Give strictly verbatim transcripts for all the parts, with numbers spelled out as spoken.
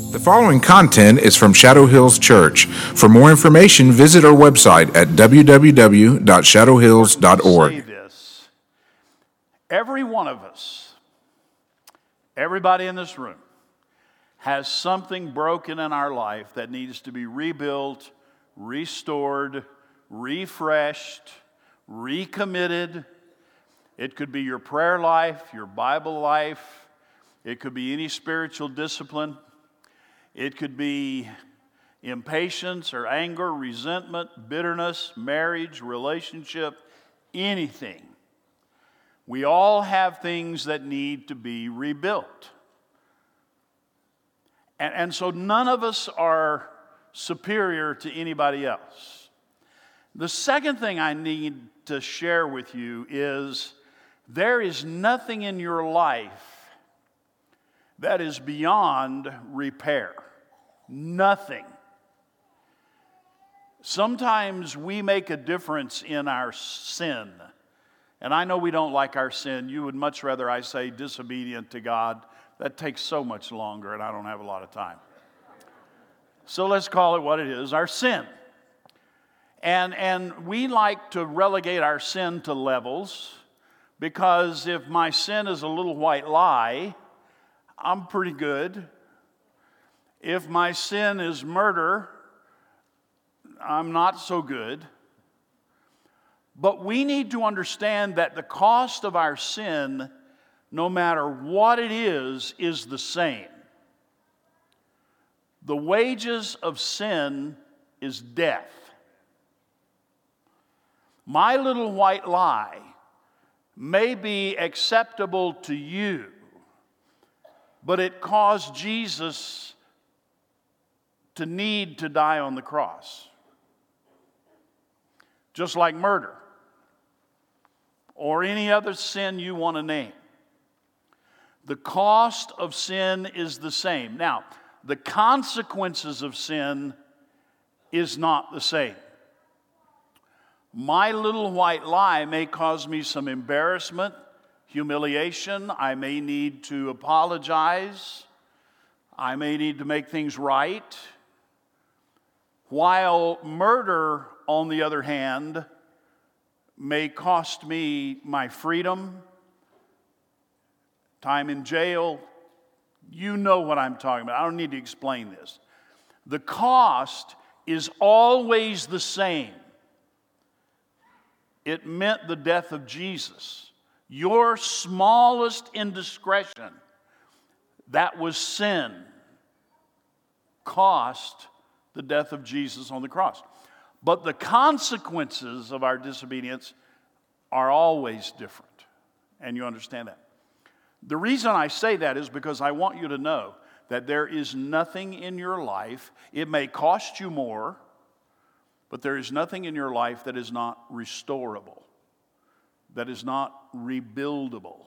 The following content is from Shadow Hills Church. For more information, visit our website at w w w dot shadow hills dot org. Say this. Every one of us, everybody in this room, has something broken in our life that needs to be rebuilt, restored, refreshed, recommitted. It could be your prayer life, your Bible life. It could be any spiritual discipline. It could be impatience or anger, resentment, bitterness, marriage, relationship, anything. We all have things that need to be rebuilt. And, and so none of us are superior to anybody else. The second thing I need to share with you is there is nothing in your life that is beyond repair. Nothing. Sometimes we make a difference in our sin. And I know we don't like our sin. You would much rather I say disobedient to God. That takes so much longer, and I don't have a lot of time. So let's call it what it is, our sin. And, and we like to relegate our sin to levels, because if my sin is a little white lie, I'm pretty good. If my sin is murder, I'm not so good. But we need to understand that the cost of our sin, no matter what it is, is the same. The wages of sin is death. My little white lie may be acceptable to you, but it caused Jesus to need to die on the cross. Just like murder or any other sin you want to name. The cost of sin is the same. Now, the consequences of sin is not the same. My little white lie may cause me some embarrassment, humiliation. I may need to apologize. I may need to make things right. While murder, on the other hand, may cost me my freedom, time in jail. You know what I'm talking about. I don't need to explain this. The cost is always the same. It meant the death of Jesus. Your smallest indiscretion, that was sin, cost the death of Jesus on the cross. But the consequences of our disobedience are always different. And you understand that. The reason I say that is because I want you to know that there is nothing in your life, it may cost you more, but there is nothing in your life that is not restorable, that is not rebuildable.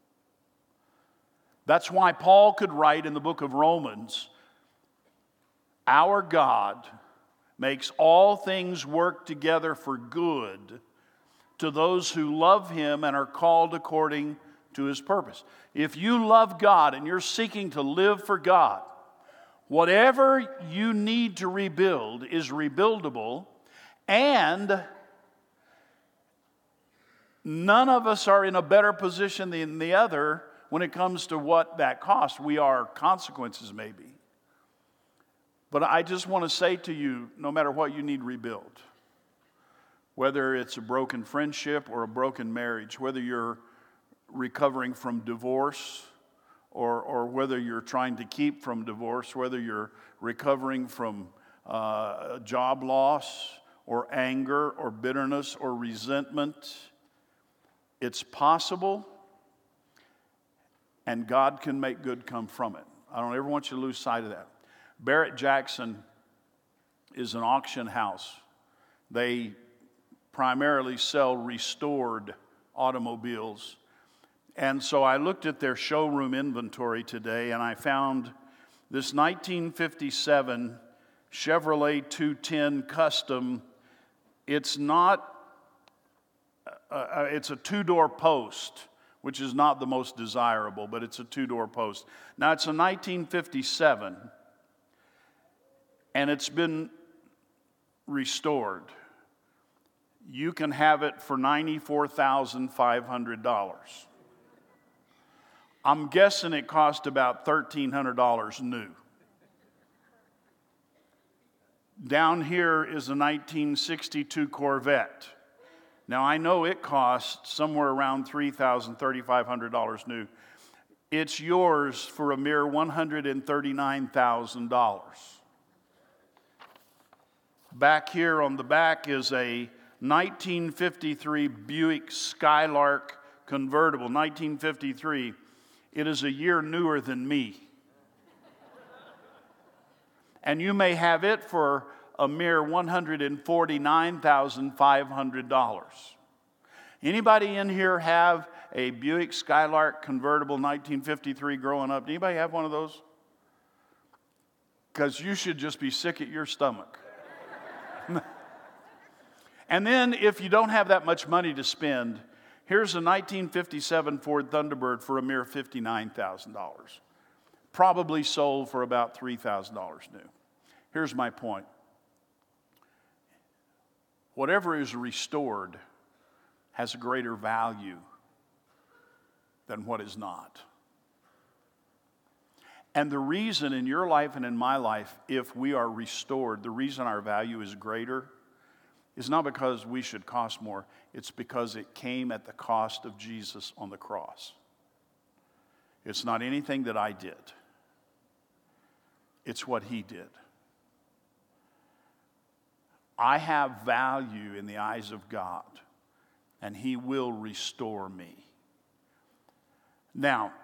That's why Paul could write in the book of Romans, our God makes all things work together for good to those who love Him and are called according to His purpose. If you love God and you're seeking to live for God, whatever you need to rebuild is rebuildable, and none of us are in a better position than the other when it comes to what that costs. We are consequences maybe. But I just want to say to you, no matter what you need rebuilt, whether it's a broken friendship or a broken marriage, whether you're recovering from divorce or, or whether you're trying to keep from divorce, whether you're recovering from uh, job loss or anger or bitterness or resentment, it's possible, and God can make good come from it. I don't ever want you to lose sight of that. Barrett Jackson is an auction house. They primarily sell restored automobiles. And so I looked at their showroom inventory today, and I found this nineteen fifty-seven Chevrolet two ten Custom. It's not, uh, it's a two-door post, which is not the most desirable, but it's a two-door post. Now, it's a nineteen fifty-seven. and it's been restored, you can have it for ninety-four thousand five hundred dollars. I'm guessing it cost about thirteen hundred dollars new. Down here is a nineteen sixty-two Corvette. Now, I know it costs somewhere around three thousand dollars, three thousand five hundred dollars new. It's yours for a mere one hundred thirty-nine thousand dollars. Back here on the back is a nineteen fifty-three Buick Skylark convertible. nineteen fifty-three. It is a year newer than me. And you may have it for a mere one hundred forty-nine thousand five hundred dollars. Anybody in here have a Buick Skylark convertible nineteen fifty-three growing up? Anybody have one of those? Because you should just be sick at your stomach. And then if you don't have that much money to spend, here's a nineteen fifty-seven Ford Thunderbird for a mere fifty-nine thousand dollars. Probably sold for about three thousand dollars new. Here's my point. Whatever is restored has a greater value than what is not. And the reason in your life and in my life, if we are restored, the reason our value is greater is not because we should cost more. It's because it came at the cost of Jesus on the cross. It's not anything that I did. It's what he did. I have value in the eyes of God, and he will restore me. Now,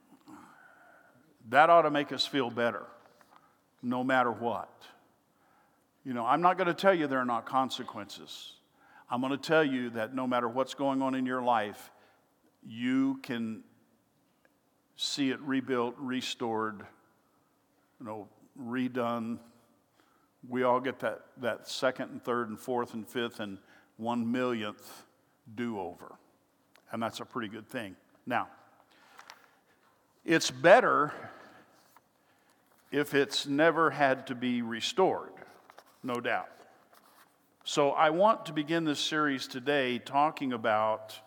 that ought to make us feel better, no matter what. You know, I'm not going to tell you there are not consequences. I'm going to tell you that no matter what's going on in your life, you can see it rebuilt, restored, you know, redone. We all get that, that second and third and fourth and fifth and one millionth do-over. And that's a pretty good thing. Now, it's better if it's never had to be restored, no doubt. So I want to begin this series today talking about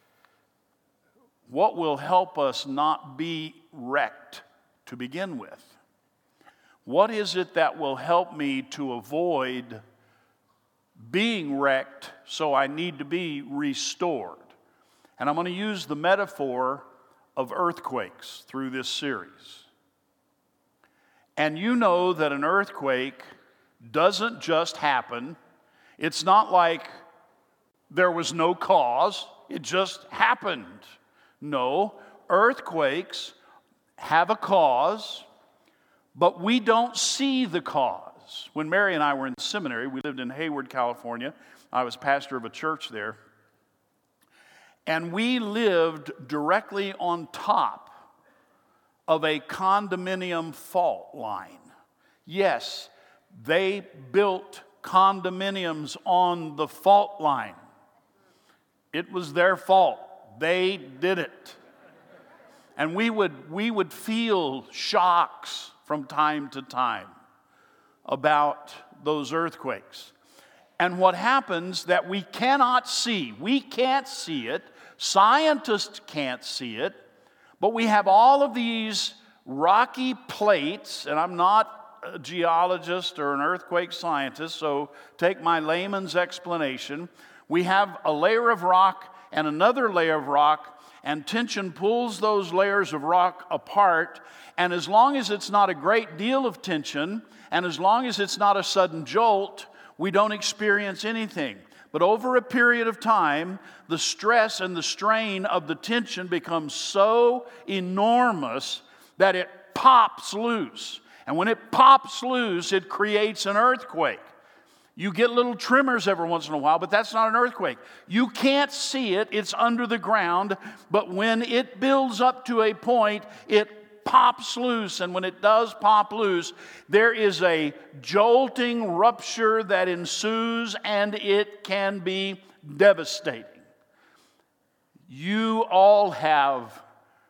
what will help us not be wrecked to begin with. What is it that will help me to avoid being wrecked, so I need to be restored? And I'm going to use the metaphor of earthquakes through this series. And you know that an earthquake doesn't just happen. It's not like there was no cause, it just happened. No, earthquakes have a cause, but we don't see the cause. When Mary and I were in seminary, we lived in Hayward, California. I was pastor of a church there. And we lived directly on top of a condominium fault line. Yes, they built condominiums on the fault line. It was their fault. They did it. And we would, we would feel shocks from time to time about those earthquakes. And what happens that we cannot see, we can't see it, scientists can't see it, but we have all of these rocky plates, and I'm not a geologist or an earthquake scientist, so take my layman's explanation. We have a layer of rock and another layer of rock, and tension pulls those layers of rock apart, and as long as it's not a great deal of tension, and as long as it's not a sudden jolt, we don't experience anything. But over a period of time, the stress and the strain of the tension becomes so enormous that it pops loose. And when it pops loose, it creates an earthquake. You get little tremors every once in a while, but that's not an earthquake. You can't see it, it's under the ground, but when it builds up to a point, it pops loose, and when it does pop loose, there is a jolting rupture that ensues, and it can be devastating. You all have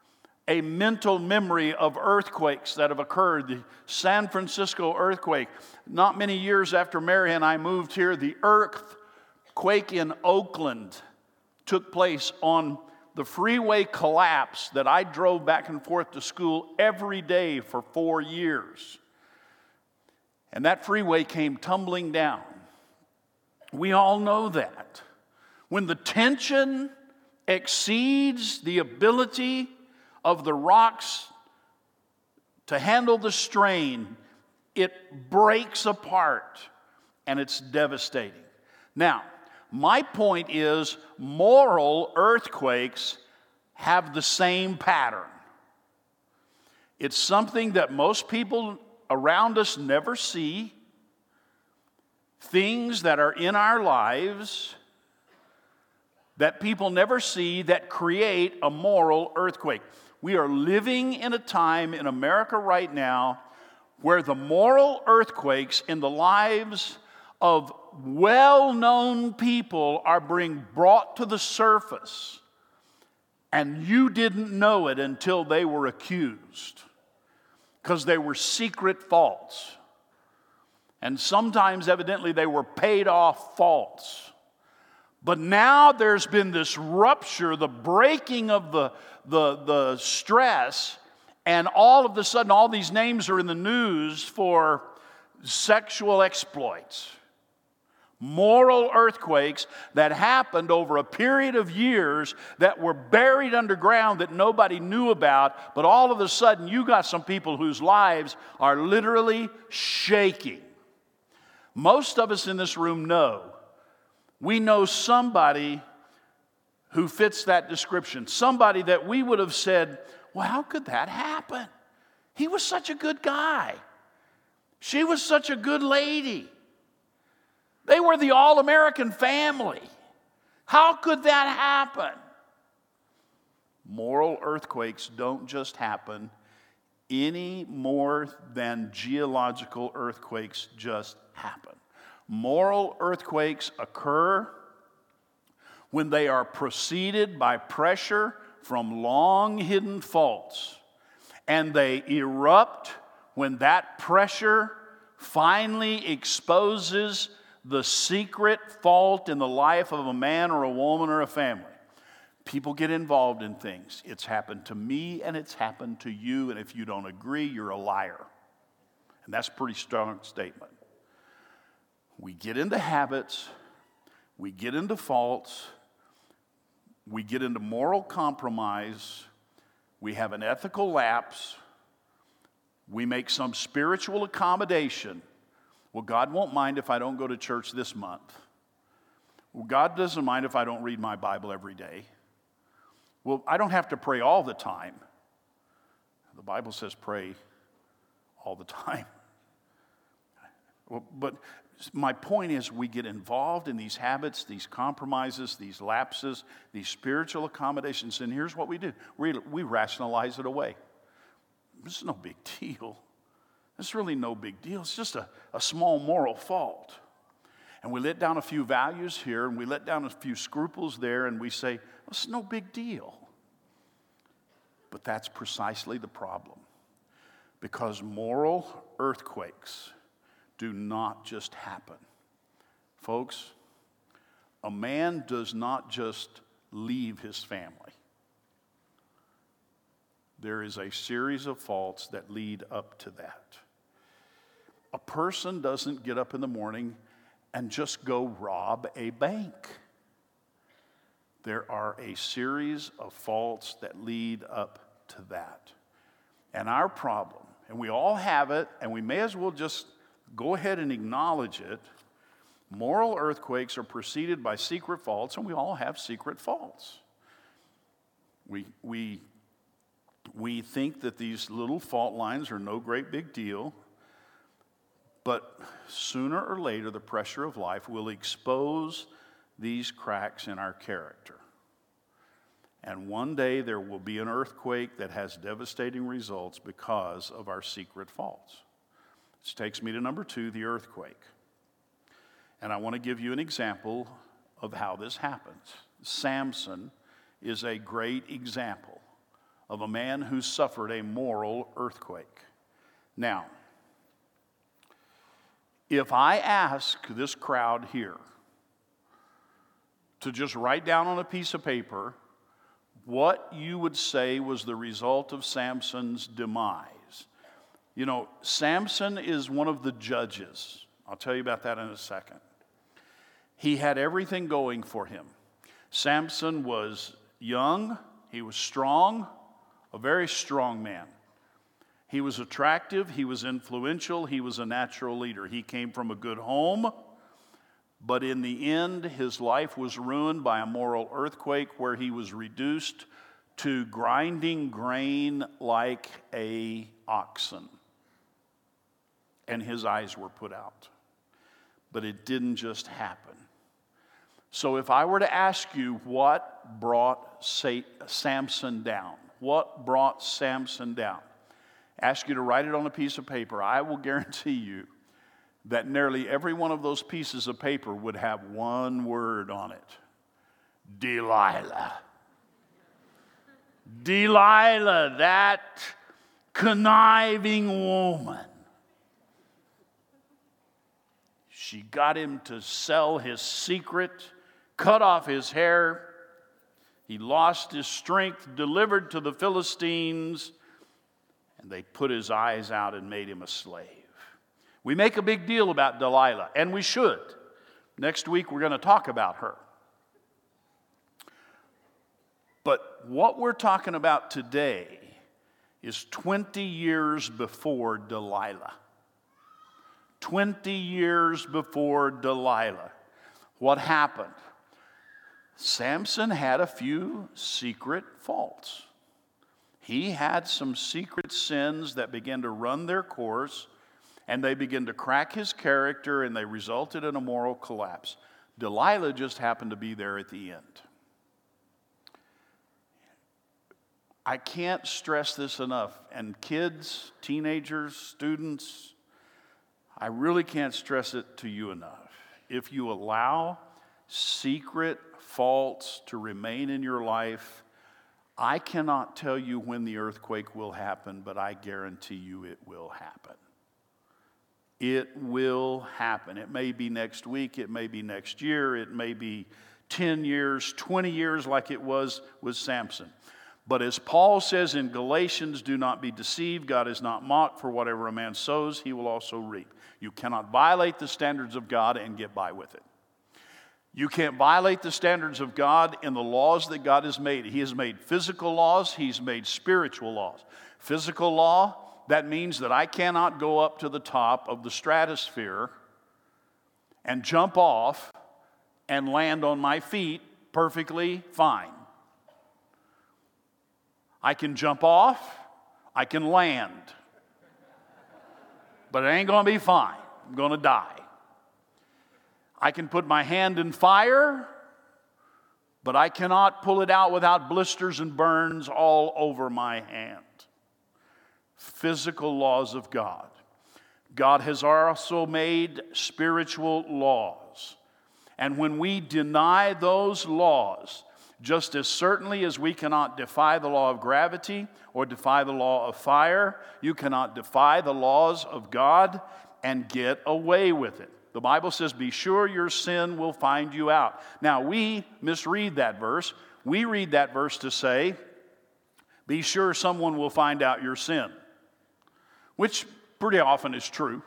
a mental memory of earthquakes that have occurred. The San Francisco earthquake, not many years after Mary and I moved here, the earthquake in Oakland took place on the freeway collapse that I drove back and forth to school every day for four years. And that freeway came tumbling down. We all know that. When the tension exceeds the ability of the rocks to handle the strain, it breaks apart and it's devastating. Now, my point is moral earthquakes have the same pattern. It's something that most people around us never see. Things that are in our lives that people never see that create a moral earthquake. We are living in a time in America right now where the moral earthquakes in the lives of well-known people are being brought to the surface, and you didn't know it until they were accused, because they were secret faults. And sometimes, evidently, they were paid off faults. But now there's been this rupture, the breaking of the, the, the stress, and all of a sudden, all these names are in the news for sexual exploits. Moral earthquakes that happened over a period of years that were buried underground that nobody knew about, but all of a sudden you got some people whose lives are literally shaking. Most of us in this room know, we know somebody who fits that description, somebody that we would have said, well, how could that happen? He was such a good guy. She was such a good lady. They were the all-American family. How could that happen? Moral earthquakes don't just happen any more than geological earthquakes just happen. Moral earthquakes occur when they are preceded by pressure from long-hidden faults, and they erupt when that pressure finally exposes the secret fault in the life of a man or a woman or a family. People get involved in things. It's happened to me and it's happened to you, and if you don't agree, you're a liar. And that's a pretty strong statement. We get into habits, we get into faults, we get into moral compromise, we have an ethical lapse, we make some spiritual accommodation. Well, God won't mind if I don't go to church this month. Well, God doesn't mind if I don't read my Bible every day. Well, I don't have to pray all the time. The Bible says pray all the time. Well, but my point is, we get involved in these habits, these compromises, these lapses, these spiritual accommodations, and here's what we do. We, we rationalize it away. This is no big deal. It's really no big deal. It's just a, a small moral fault. And we let down a few values here, and we let down a few scruples there, and we say, well, it's no big deal. But that's precisely the problem. Because moral earthquakes do not just happen. Folks, a man does not just leave his family. There is a series of faults that lead up to that. A person doesn't get up in the morning and just go rob a bank. There are a series of faults that lead up to that. And our problem, and we all have it, and we may as well just go ahead and acknowledge it, moral earthquakes are preceded by secret faults, and we all have secret faults. We, we, we think that these little fault lines are no great big deal. But sooner or later, the pressure of life will expose these cracks in our character. And one day there will be an earthquake that has devastating results because of our secret faults. This takes me to number two, the earthquake. And I want to give you an example of how this happens. Samson is a great example of a man who suffered a moral earthquake. Now, if I ask this crowd here to just write down on a piece of paper what you would say was the result of Samson's demise. You know, Samson is one of the judges. I'll tell you about that in a second. He had everything going for him. Samson was young, he was strong, a very strong man. He was attractive, he was influential, he was a natural leader. He came from a good home, but in the end, his life was ruined by a moral earthquake where he was reduced to grinding grain like a oxen. And his eyes were put out. But it didn't just happen. So if I were to ask you what brought Samson down, what brought Samson down, ask you to write it on a piece of paper, I will guarantee you that nearly every one of those pieces of paper would have one word on it: Delilah. Delilah, that conniving woman. She got him to sell his secret, cut off his hair. He lost his strength, delivered to the Philistines, and they put his eyes out and made him a slave. We make a big deal about Delilah, and we should. Next week we're going to talk about her. But what we're talking about today is twenty years before Delilah. twenty years before Delilah. What happened? Samson had a few secret faults. He had some secret sins that began to run their course, and they began to crack his character, and they resulted in a moral collapse. Delilah just happened to be there at the end. I can't stress this enough. And kids, teenagers, students, I really can't stress it to you enough. If you allow secret faults to remain in your life, I cannot tell you when the earthquake will happen, but I guarantee you it will happen. It will happen. It may be next week, it may be next year, it may be ten years, twenty years like it was with Samson. But as Paul says in Galatians, do not be deceived. God is not mocked, for whatever a man sows, he will also reap. You cannot violate the standards of God and get by with it. You can't violate the standards of God in the laws that God has made. He has made physical laws. He's made spiritual laws. Physical law, that means that I cannot go up to the top of the stratosphere and jump off and land on my feet perfectly fine. I can jump off, I can land, but it ain't going to be fine. I'm going to die. I can put my hand in fire, but I cannot pull it out without blisters and burns all over my hand. Physical laws of God. God has also made spiritual laws. And when we deny those laws, just as certainly as we cannot defy the law of gravity or defy the law of fire, you cannot defy the laws of God and get away with it. The Bible says, be sure your sin will find you out. Now, we misread that verse. We read that verse to say, be sure someone will find out your sin, which pretty often is true.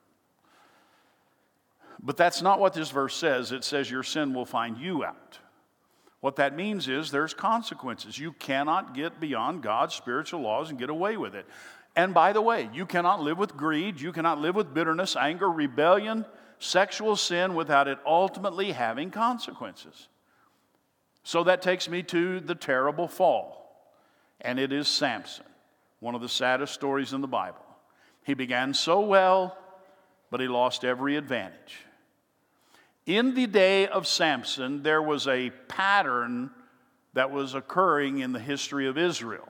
But that's not what this verse says. It says your sin will find you out. What that means is there's consequences. You cannot get beyond God's spiritual laws and get away with it. And by the way, you cannot live with greed. You cannot live with bitterness, anger, rebellion, sexual sin without it ultimately having consequences. So that takes me to the terrible fall. And it is Samson, one of the saddest stories in the Bible. He began so well, but he lost every advantage. In the day of Samson, there was a pattern that was occurring in the history of Israel.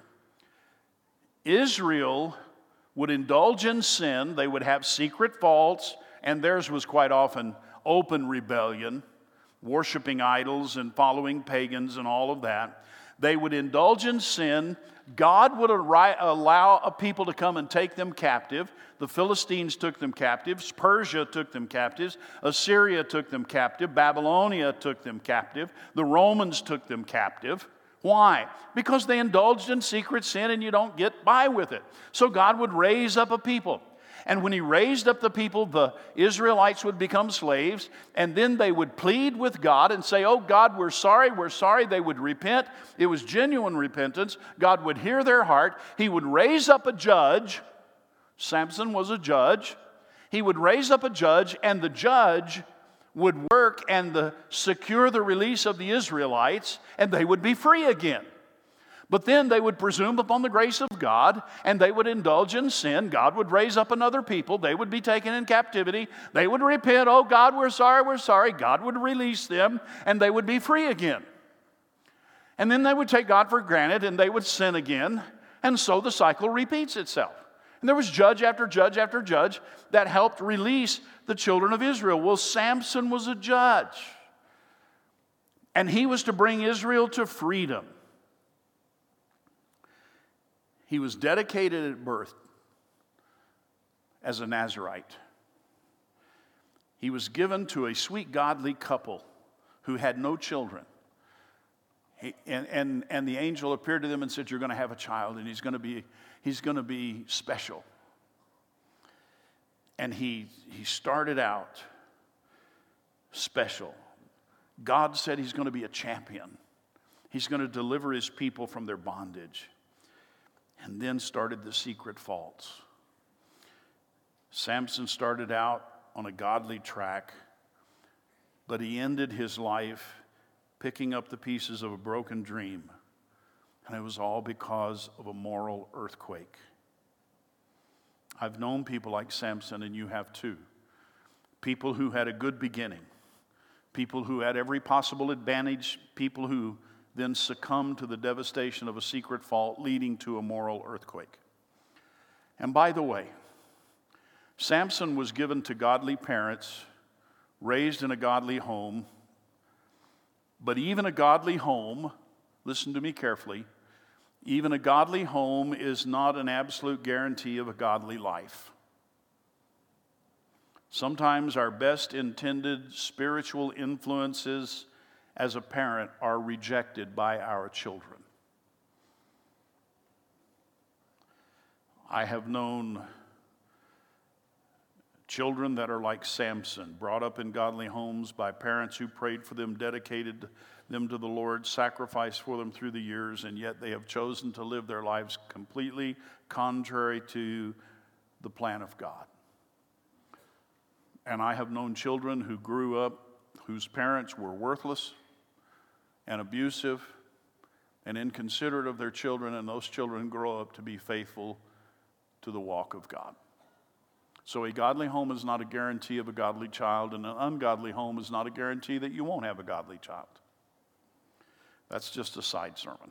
Israel would indulge in sin, they would have secret faults, and theirs was quite often open rebellion, worshiping idols and following pagans and all of that. They would indulge in sin. God would arri- allow a people to come and take them captive. The Philistines took them captives. Persia took them captives. Assyria took them captive. Babylonia took them captive. The Romans took them captive. Why? Because they indulged in secret sin and you don't get by with it. So God would raise up a people. And when he raised up the people, the Israelites would become slaves, and then they would plead with God and say, oh God, we're sorry, we're sorry. They would repent. It was genuine repentance. God would hear their heart. He would raise up a judge. Samson was a judge. He would raise up a judge, and the judge would work and the, secure the release of the Israelites, and they would be free again. But then they would presume upon the grace of God, and they would indulge in sin. God would raise up another people. They would be taken in captivity. They would repent. Oh, God, we're sorry, we're sorry. God would release them, and they would be free again. And then they would take God for granted, and they would sin again, and so the cycle repeats itself. And there was judge after judge after judge that helped release the children of Israel. Well, Samson was a judge, and he was to bring Israel to freedom. He was dedicated at birth as a Nazirite. He was given to a sweet, godly couple who had no children. He, and, and, and the angel appeared to them and said, you're going to have a child, and he's going to be, he's going to be special. And he, he started out special. God said he's going to be a champion. He's going to deliver his people from their bondage. And then started the secret faults. Samson started out on a godly track, but he ended his life picking up the pieces of a broken dream. And it was all because of a moral earthquake. I've known people like Samson, and you have too. People who had a good beginning. People who had every possible advantage. People who then succumb to the devastation of a secret fault, leading to a moral earthquake. And by the way, Samson was given to godly parents, raised in a godly home, but even a godly home, listen to me carefully, even a godly home is not an absolute guarantee of a godly life. Sometimes our best intended spiritual influences as a parent are rejected by our children. I have known children that are like Samson, brought up in godly homes by parents who prayed for them, dedicated them to the Lord, sacrificed for them through the years, and yet they have chosen to live their lives completely contrary to the plan of God. And I have known children who grew up whose parents were worthless and abusive and inconsiderate of their children, and those children grow up to be faithful to the walk of God. So a godly home is not a guarantee of a godly child, and an ungodly home is not a guarantee that you won't have a godly child. That's just a side sermon.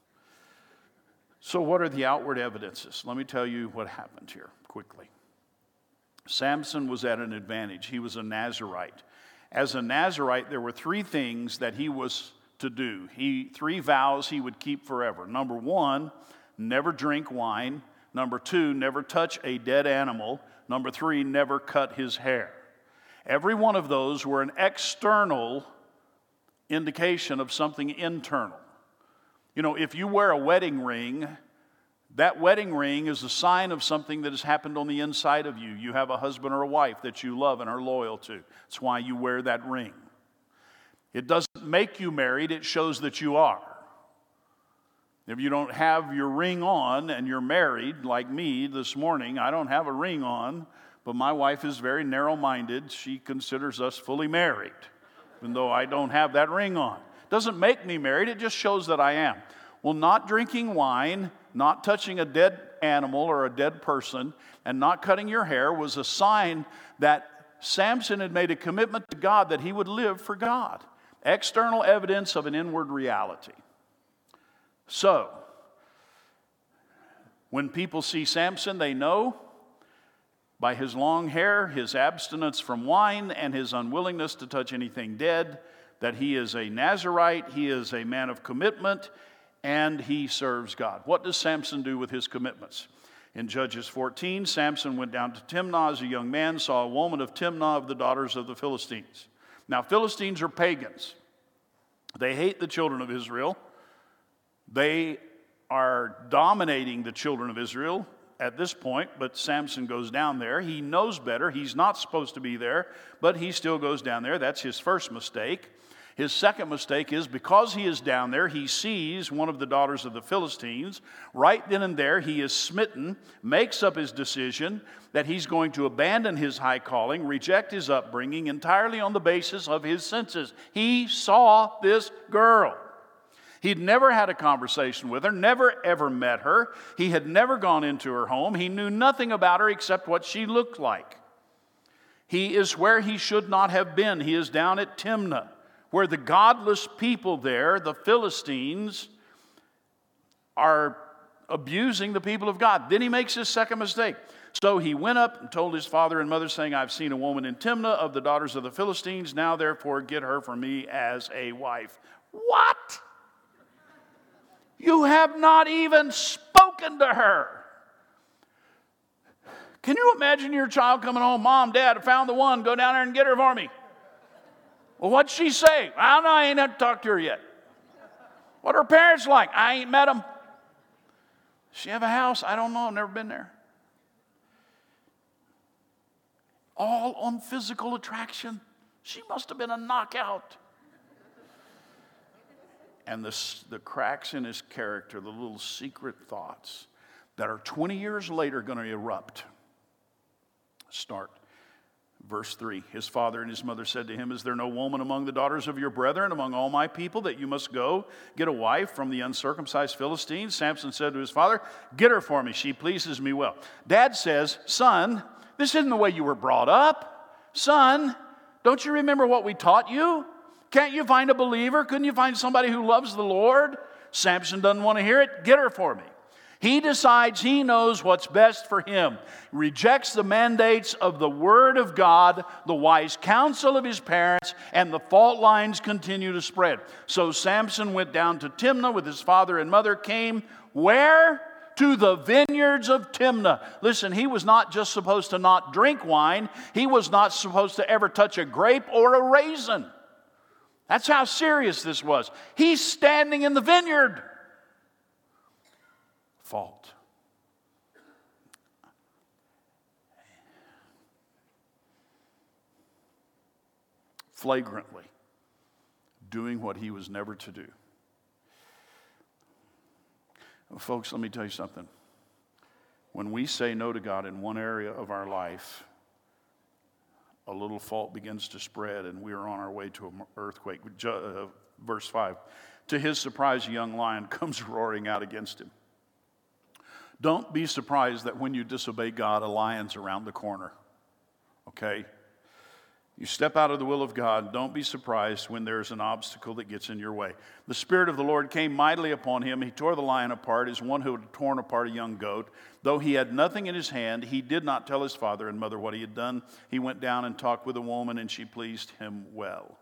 So what are the outward evidences? Let me tell you what happened here quickly. Samson was at an advantage. He was a Nazirite. As a Nazirite, there were three things that he was to do. He three vows he would keep forever. Number one, never drink wine. Number two, never touch a dead animal. Number three, never cut his hair. Every one of those were an external indication of something internal. You know, if you wear a wedding ring, that wedding ring is a sign of something that has happened on the inside of you. You have a husband or a wife that you love and are loyal to. That's why you wear that ring. It doesn't make you married, it shows that you are. If you don't have your ring on and you're married, like me this morning, I don't have a ring on, but my wife is very narrow-minded. She considers us fully married, even though I don't have that ring on. It doesn't make me married, it just shows that I am. Well, not drinking wine, not touching a dead animal or a dead person, and not cutting your hair was a sign that Samson had made a commitment to God that he would live for God. External evidence of an inward reality. So, when people see Samson, they know by his long hair, his abstinence from wine, and his unwillingness to touch anything dead, that he is a Nazirite, he is a man of commitment, and he serves God. What does Samson do with his commitments? In Judges fourteen, Samson went down to Timnah as a young man, saw a woman of Timnah of the daughters of the Philistines. Now, Philistines are pagans. They hate the children of Israel. They are dominating the children of Israel at this point, but Samson goes down there. He knows better. He's not supposed to be there, but he still goes down there. That's his first mistake. His second mistake is because he is down there, he sees one of the daughters of the Philistines. Right then and there, he is smitten, makes up his decision that he's going to abandon his high calling, reject his upbringing entirely on the basis of his senses. He saw this girl. He'd never had a conversation with her, never ever met her. He had never gone into her home. He knew nothing about her except what she looked like. He is where he should not have been. He is down at Timnah, where the godless people there, the Philistines, are abusing the people of God. Then he makes his second mistake. So he went up and told his father and mother, saying, I've seen a woman in Timnah of the daughters of the Philistines. Now, therefore, get her for me as a wife. What? You have not even spoken to her. Can you imagine your child coming home? Mom, Dad, I found the one. Go down there and get her for me. Well, what'd she say? I don't know. I ain't had to talk to her yet. What are her parents like? I ain't met them. Does she have a house? I don't know. I've never been there. All on physical attraction. She must have been a knockout. And the, the cracks in his character, the little secret thoughts that are twenty years later going to erupt. Start. Verse three, his father and his mother said to him, is there no woman among the daughters of your brethren, among all my people, that you must go get a wife from the uncircumcised Philistines? Samson said to his father, get her for me, she pleases me well. Dad says, son, this isn't the way you were brought up. Son, don't you remember what we taught you? Can't you find a believer? Couldn't you find somebody who loves the Lord? Samson doesn't want to hear it. Get her for me. He decides he knows what's best for him. Rejects the mandates of the Word of God, the wise counsel of his parents, and the fault lines continue to spread. So Samson went down to Timnah with his father and mother, came where? To the vineyards of Timnah. Listen, he was not just supposed to not drink wine. He was not supposed to ever touch a grape or a raisin. That's how serious this was. He's standing in the vineyard. Fault. Flagrantly doing what he was never to do. Well, folks, let me tell you something. When we say no to God in one area of our life, a little fault begins to spread, and we are on our way to an earthquake. Uh, verse five, to his surprise, a young lion comes roaring out against him. Don't be surprised that when you disobey God, a lion's around the corner, okay? You step out of the will of God, don't be surprised when there's an obstacle that gets in your way. The Spirit of the Lord came mightily upon him. He tore the lion apart as one who had torn apart a young goat. Though he had nothing in his hand, he did not tell his father and mother what he had done. He went down and talked with a woman, and she pleased him well.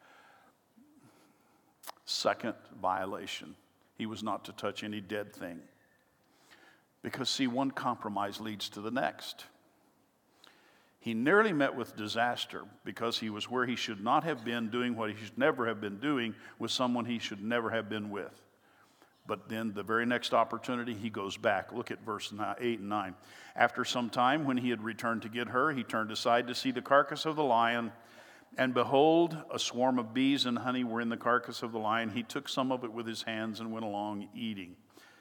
Second violation. He was not to touch any dead thing. Because, see, one compromise leads to the next. He nearly met with disaster because he was where he should not have been, doing what he should never have been doing with someone he should never have been with. But then the very next opportunity, he goes back. Look at verse eight and nine. After some time, when he had returned to get her, he turned aside to see the carcass of the lion. And behold, a swarm of bees and honey were in the carcass of the lion. He took some of it with his hands and went along eating.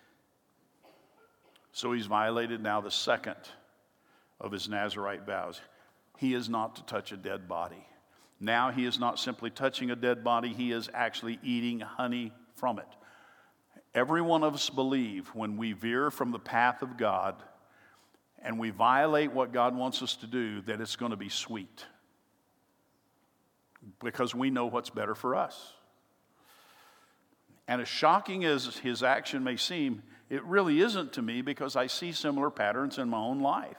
So he's violated now the second of his Nazirite vows. He is not to touch a dead body. Now he is not simply touching a dead body, he is actually eating honey from it. Every one of us believe when we veer from the path of God and we violate what God wants us to do, that it's going to be sweet. Because we know what's better for us. And as shocking as his action may seem, it really isn't to me, because I see similar patterns in my own life.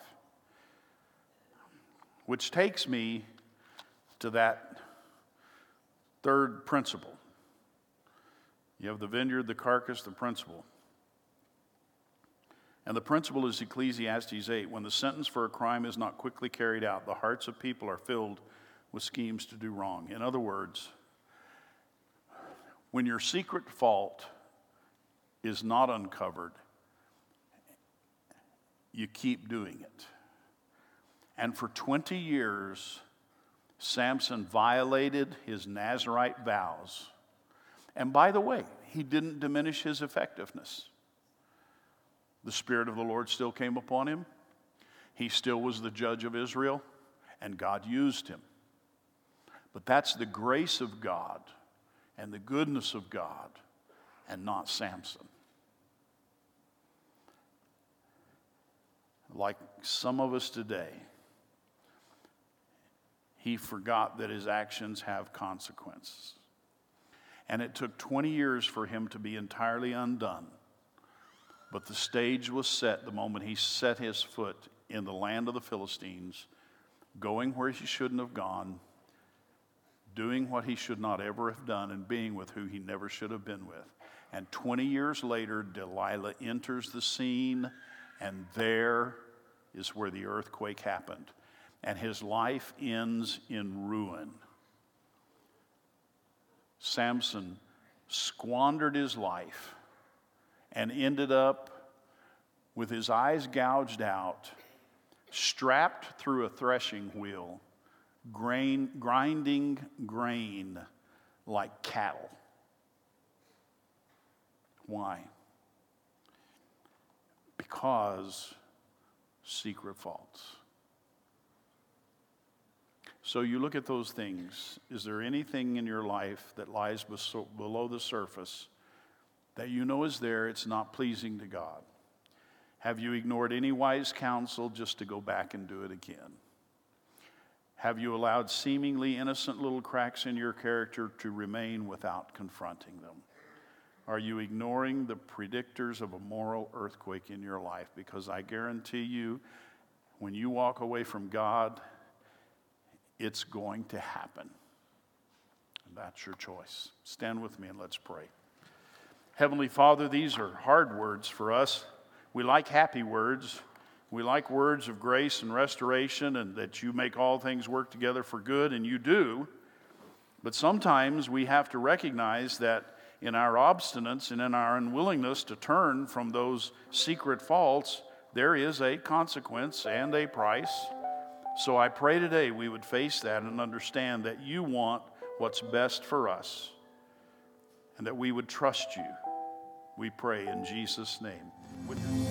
Which takes me to that third principle. You have the vineyard, the carcass, the principle. And the principle is Ecclesiastes eight. When the sentence for a crime is not quickly carried out, the hearts of people are filled with schemes to do wrong. In other words, when your secret fault is not uncovered, you keep doing it. And for twenty years, Samson violated his Nazirite vows. And by the way, he didn't diminish his effectiveness. The Spirit of the Lord still came upon him. He still was the judge of Israel, and God used him. But that's the grace of God and the goodness of God, and not Samson. Like some of us today, he forgot that his actions have consequences. And it took twenty years for him to be entirely undone. But the stage was set the moment he set his foot in the land of the Philistines, going where he shouldn't have gone, doing what he should not ever have done, and being with who he never should have been with. And twenty years later, Delilah enters the scene, and there is where the earthquake happened. And his life ends in ruin. Samson squandered his life and ended up with his eyes gouged out, strapped through a threshing wheel, grain, grinding grain like cattle. Why? Because secret faults. So you look at those things. Is there anything in your life that lies below the surface that you know is there, it's not pleasing to God? Have you ignored any wise counsel just to go back and do it again? Have you allowed seemingly innocent little cracks in your character to remain without confronting them? Are you ignoring the predictors of a moral earthquake in your life? Because I guarantee you, when you walk away from God, it's going to happen. And that's your choice. Stand with me and let's pray. Heavenly Father, these are hard words for us. We like happy words. We like words of grace and restoration, and that you make all things work together for good, and you do. But sometimes we have to recognize that in our obstinance and in our unwillingness to turn from those secret faults, there is a consequence and a price. So I pray today we would face that and understand that you want what's best for us, and that we would trust you. We pray in Jesus' name. With your